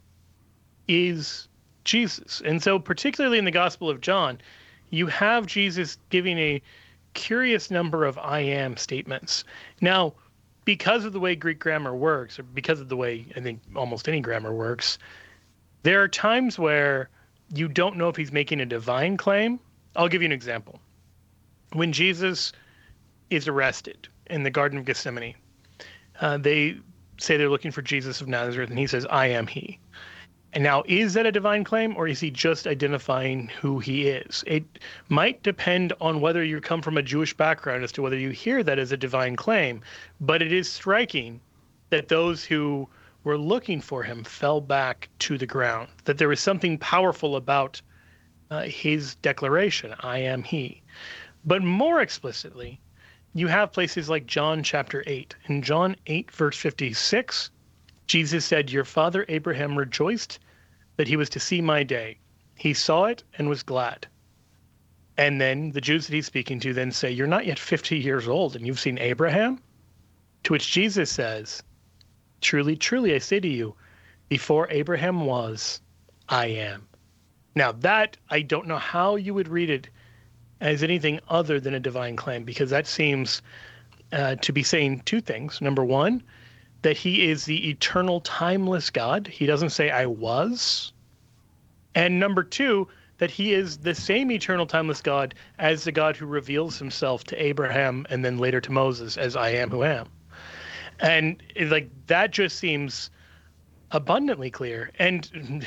is Jesus. And so particularly in the Gospel of John, you have Jesus giving a curious number of I am statements. Now, because of the way Greek grammar works, or because of the way I think almost any grammar works, there are times where you don't know if he's making a divine claim. I'll give you an example. When Jesus is arrested in the Garden of Gethsemane, they say they're looking for Jesus of Nazareth, and he says, I am he. And now, is that a divine claim, or is he just identifying who he is? It might depend on whether you come from a Jewish background as to whether you hear that as a divine claim, but it is striking that those who were looking for him fell back to the ground, that there was something powerful about his declaration, I am he. But more explicitly, you have places like John chapter 8. In John 8, verse 56, Jesus said, your father Abraham rejoiced that he was to see my day. He saw it and was glad. And then the Jews that he's speaking to then say, you're not yet 50 years old and you've seen Abraham? To which Jesus says, truly, truly, I say to you, before Abraham was, I am. Now that, I don't know how you would read it as anything other than a divine claim, because that seems to be saying 2 things. Number one, that he is the eternal, timeless God. He doesn't say I was. And number two, that he is the same eternal, timeless God as the God who reveals himself to Abraham and then later to Moses as I am who am. And that just seems abundantly clear. And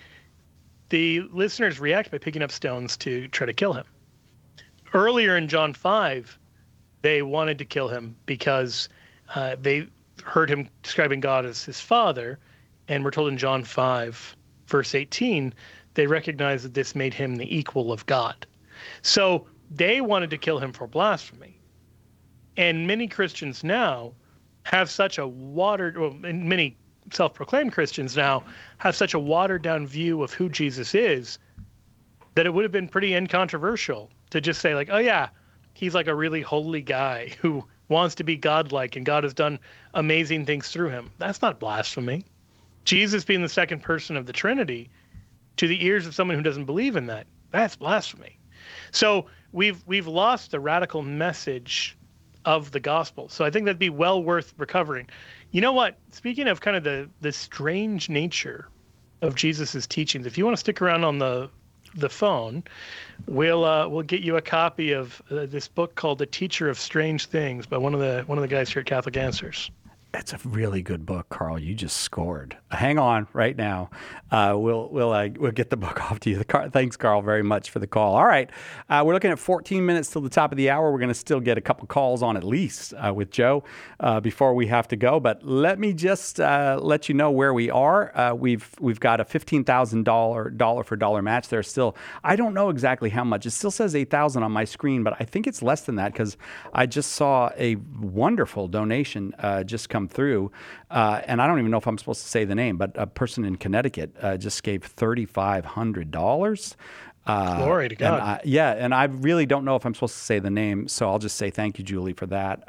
the listeners react by picking up stones to try to kill him. Earlier in John 5, they wanted to kill him because they heard him describing God as his father, and we're told in John 5, verse 18, they recognized that this made him the equal of God. So they wanted to kill him for blasphemy. And many Christians now have such a many self-proclaimed Christians now have such a watered-down view of who Jesus is that it would have been pretty incontroversial to just say oh yeah, he's like a really holy guy who wants to be godlike and God has done amazing things through him. That's not blasphemy. Jesus being the second person of the Trinity, to the ears of someone who doesn't believe in that, that's blasphemy. So we've lost the radical message of the gospel. So I think that'd be well worth recovering. You know what? Speaking of kind of the strange nature of Jesus's teachings, if you want to stick around on the phone, we'll get you a copy of this book called The Teacher of Strange Things by one of the guys here at Catholic Answers. It's a really good book, Carl. You just scored. Hang on right now. We'll get the book off to you. Thanks, Carl, very much for the call. All right. We're looking at 14 minutes till the top of the hour. We're going to still get a couple calls on at least with Joe before we have to go. But let me just let you know where we are. We've got a $15,000 dollar for dollar match. There's still, I don't know exactly how much. It still says 8,000 on my screen, but I think it's less than that because I just saw a wonderful donation just come through, and I don't even know if I'm supposed to say the name, but a person in Connecticut just gave $3,500. Glory to God. And I really don't know if I'm supposed to say the name, so I'll just say thank you, Julie, for that.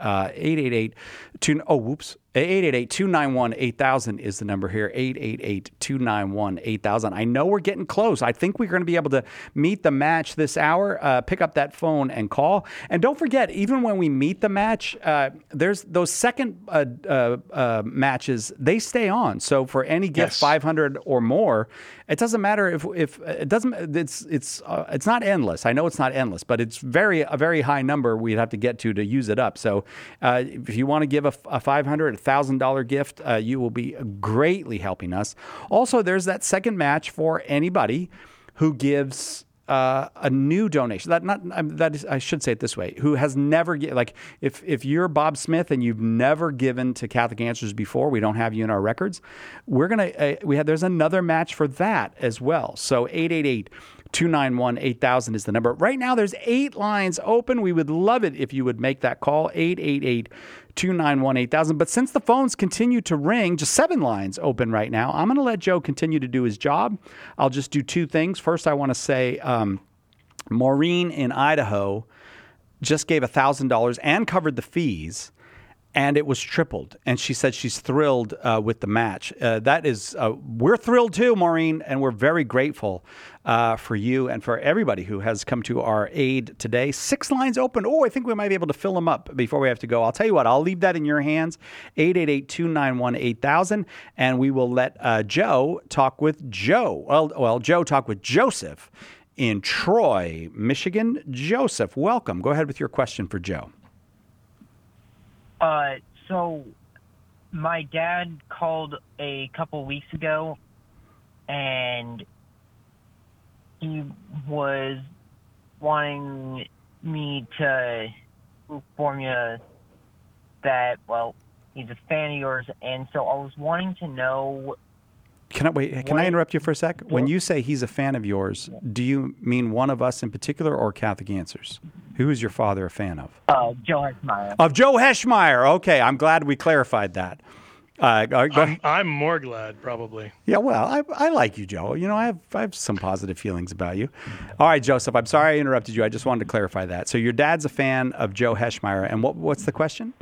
888-291-8000 is the number here. 888-291-8000. I know we're getting close. I think we're going to be able to meet the match this hour. Pick up that phone and call. And don't forget, even when we meet the match, there's those second matches, they stay on. So for any gift, 500 or more, it doesn't matter if it doesn't. It's not endless. I know it's not endless, but it's a very high number we'd have to get to use it up. So if you want to give a $500, $1,000 gift, you will be greatly helping us. Also, there's that second match for anybody who gives a new donation. I should say it this way: who has never if you're Bob Smith and you've never given to Catholic Answers before, we don't have you in our records. There's another match for that as well. So 888-291-8000 is the number. Right now, there's 8 lines open. We would love it if you would make that call, 888-291-8000. But since the phones continue to ring, just 7 lines open right now, I'm going to let Joe continue to do his job. I'll just do 2 things. First, I want to say Maureen in Idaho just gave $1,000 and covered the fees, and it was tripled. And she said she's thrilled with the match. That is, we're thrilled too, Maureen, and we're very grateful for you and for everybody who has come to our aid today. 6 lines open. Oh, I think we might be able to fill them up before we have to go. I'll tell you what, I'll leave that in your hands, 888-291-8000, and we will let Joe talk with Joe. Well, Joe talk with Joseph in Troy, Michigan. Joseph, welcome. Go ahead with your question for Joe. So my dad called a couple weeks ago, and he was wanting me to inform you that, well, he's a fan of yours, and so I was wanting to know... Can I interrupt you for a sec? Yeah. When you say he's a fan of yours, do you mean one of us in particular or Catholic Answers? Who is your father a fan of? Joe Heschmeyer. Of Joe Heschmeyer. Okay, I'm glad we clarified that. I'm more glad, probably. Yeah, well, I like you, Joe. You know, I have some positive feelings about you. All right, Joseph, I'm sorry I interrupted you. I just wanted to clarify that. So your dad's a fan of Joe Heschmeyer, and what's the question?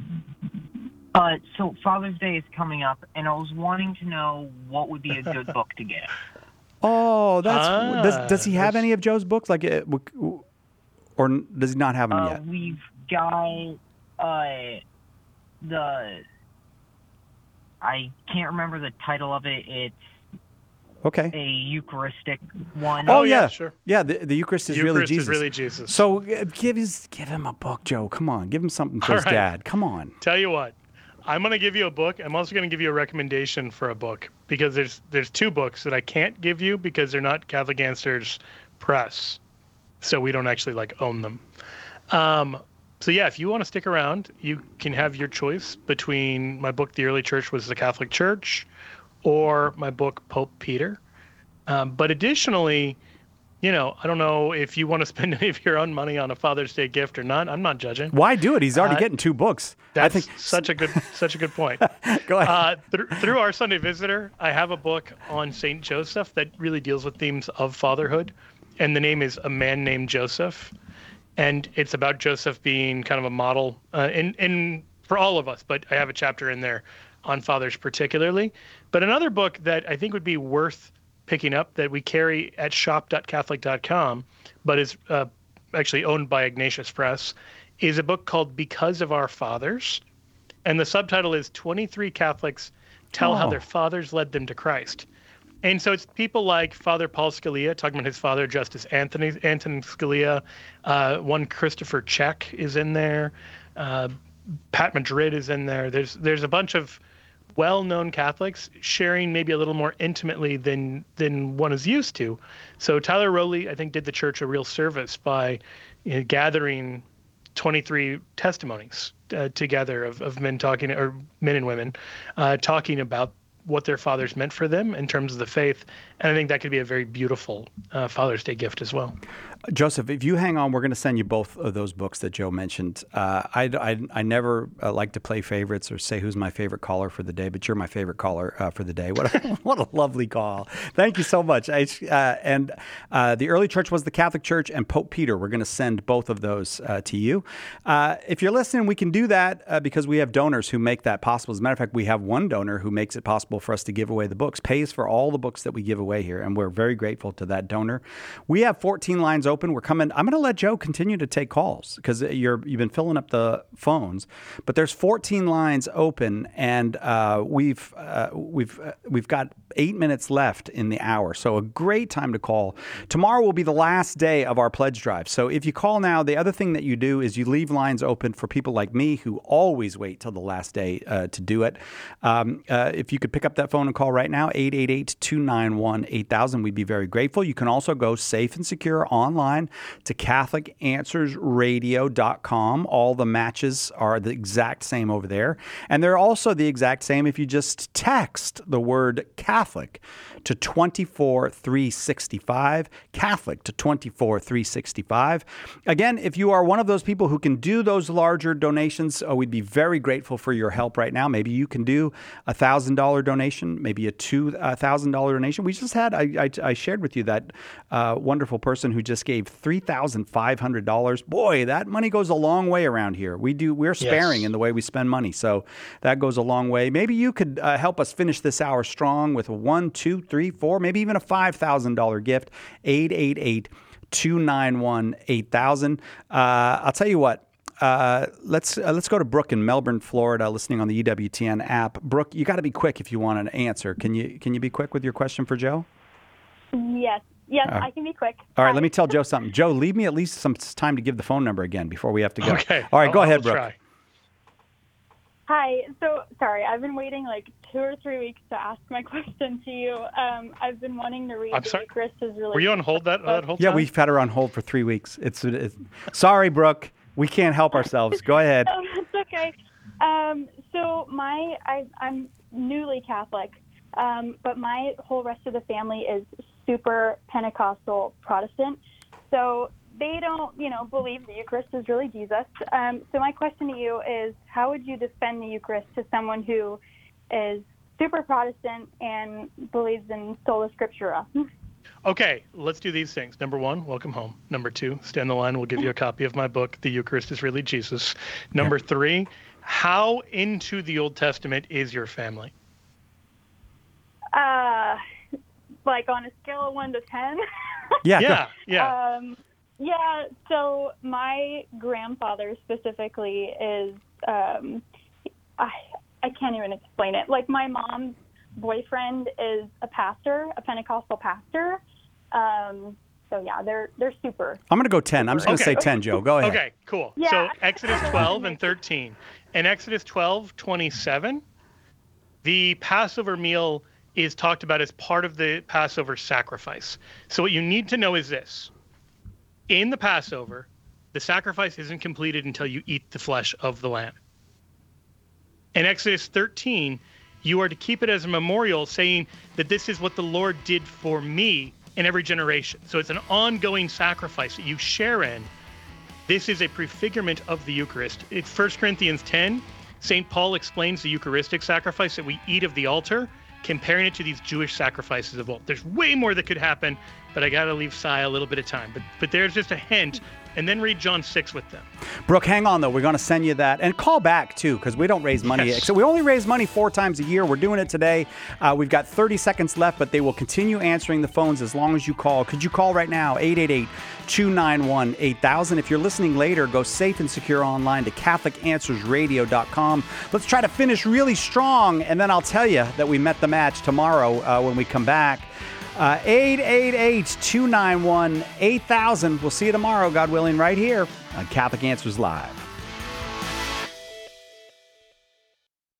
So Father's Day is coming up, and I was wanting to know what would be a good book to get. Oh, does he have any of Joe's books? Or does he not have them yet? We've got I can't remember the title of it. It's Okay. a Eucharistic one. Oh yeah, sure. Yeah, the Eucharist is really Eucharist Jesus. is really Jesus. So give him a book, Joe. Come on, give him something for All his right. dad. Come on. Tell you what, I'm going to give you a book. I'm also going to give you a recommendation for a book because there's two books that I can't give you because they're not Catholic Answers Press, so we don't actually own them. So yeah, if you want to stick around, you can have your choice between my book, The Early Church Was the Catholic Church, or my book, Pope Peter. But additionally, I don't know if you want to spend any of your own money on a Father's Day gift or not. I'm not judging. Why do it? He's already getting 2 books. That's I think. such a good point. Go ahead. Through our Sunday Visitor, I have a book on Saint Joseph that really deals with themes of fatherhood, and the name is A Man Named Joseph, and it's about Joseph being kind of a model in for all of us. But I have a chapter in there on fathers particularly. But another book that I think would be worth picking up that we carry at shop.catholic.com, but is actually owned by Ignatius Press, is a book called Because of Our Fathers. And the subtitle is 23 Catholics Tell How Their Fathers Led Them to Christ. And so it's people like Father Paul Scalia, talking about his father, Justice Anthony Scalia. One Christopher Check is in there. Pat Madrid is in there. There's a bunch of well-known Catholics sharing maybe a little more intimately than one is used to. So Tyler Rowley, I think, did the church a real service by gathering 23 testimonies together of men talking, or men and women talking about what their fathers meant for them in terms of the faith. And I think that could be a very beautiful Father's Day gift as well. Joseph, if you hang on, we're going to send you both of those books that Joe mentioned. I never like to play favorites or say who's my favorite caller for the day, but you're my favorite caller for the day. What a lovely call. Thank you so much. The Early Church Was the Catholic Church and Pope Peter. We're going to send both of those to you. If you're listening, we can do that because we have donors who make that possible. As a matter of fact, we have one donor who makes it possible for us to give away the books, pays for all the books that we give away here, and we're very grateful to that donor. We have 14 lines open. We're coming. I'm going to let Joe continue to take calls because you've been filling up the phones, but there's 14 lines open, and we've got 8 minutes left in the hour. So a great time to call. Tomorrow will be the last day of our pledge drive. So if you call now, the other thing that you do is you leave lines open for people like me who always wait till the last day to do it. If you could pick up that phone and call right now, 888-291-8000, we'd be very grateful. You can also go safe and secure online to CatholicAnswersRadio.com. All the matches are the exact same over there. And they're also the exact same if you just text the word Catholic to 24365, Catholic to 24365. Again, if you are one of those people who can do those larger donations, we'd be very grateful for your help right now. Maybe you can do a $1,000 donation, maybe a $2,000 donation. We just had, I shared with you that wonderful person who just gave $3,500. Boy, that money goes a long way around here. We're sparing in the way we spend money. So that goes a long way. Maybe you could help us finish this hour strong with a $1, $2, $3, $4, maybe even a $5,000 gift. 888-291-8000. I'll tell you what. Let's go to Brooke in Melbourne, Florida, listening on the EWTN app. Brooke, you got to be quick if you want an answer. Can you be quick with your question for Joe? Yes, I can be quick. All right, let me tell Joe something. Joe, leave me at least some time to give the phone number again before we have to go. Okay. All right, go ahead, Brooke. Try. Hi. So, sorry, I've been waiting like 2 or 3 weeks to ask my question to you. I've been wanting to read the Eucharist is really. Were you on hold that whole time? Yeah, we've had her on hold for 3 weeks. It's sorry, Brooke. We can't help ourselves. Go ahead. It's okay. So I'm newly Catholic, but my whole rest of the family is super Pentecostal Protestant. So they don't, believe the Eucharist is really Jesus. So my question to you is, how would you defend the Eucharist to someone who is super Protestant and believes in sola scriptura? Okay, let's do these things. Number 1, welcome home. Number 2, stay on the line. We'll give you a copy of my book, The Eucharist is Really Jesus. Number 3, how into the Old Testament is your family? Like on a scale of 1 to 10? Yeah. Yeah, so my grandfather specifically is, I can't even explain it. Like my mom's boyfriend is a pastor, a Pentecostal pastor. So yeah, they're super. I'm going to go 10. I'm just going to say 10, Joe. Go ahead. Okay, cool. Yeah. So Exodus 12 and 13. In Exodus 12:27, the Passover meal is talked about as part of the Passover sacrifice. So what you need to know is this. In the Passover, the sacrifice isn't completed until you eat the flesh of the lamb. In Exodus 13, you are to keep it as a memorial, saying that this is what the Lord did for me in every generation. So it's an ongoing sacrifice that you share in. This is a prefigurement of the Eucharist. In 1 Corinthians 10, St. Paul explains the Eucharistic sacrifice that we eat of the altar, comparing it to these Jewish sacrifices of old. There's way more that could happen, but I got to leave Sai a little bit of time. But there's just a hint, and then read John 6 with them. Brooke, hang on, though. We're going to send you that. And call back, too, because we don't raise money. Yes. So we only raise money 4 times a year. We're doing it today. We've got 30 seconds left, but they will continue answering the phones as long as you call. Could you call right now? 888-291-8000. If you're listening later, go safe and secure online to CatholicAnswersRadio.com. Let's try to finish really strong, and then I'll tell you that we met the match tomorrow when we come back. 888-291-8000. We'll see you tomorrow, God willing, right here on Catholic Answers Live.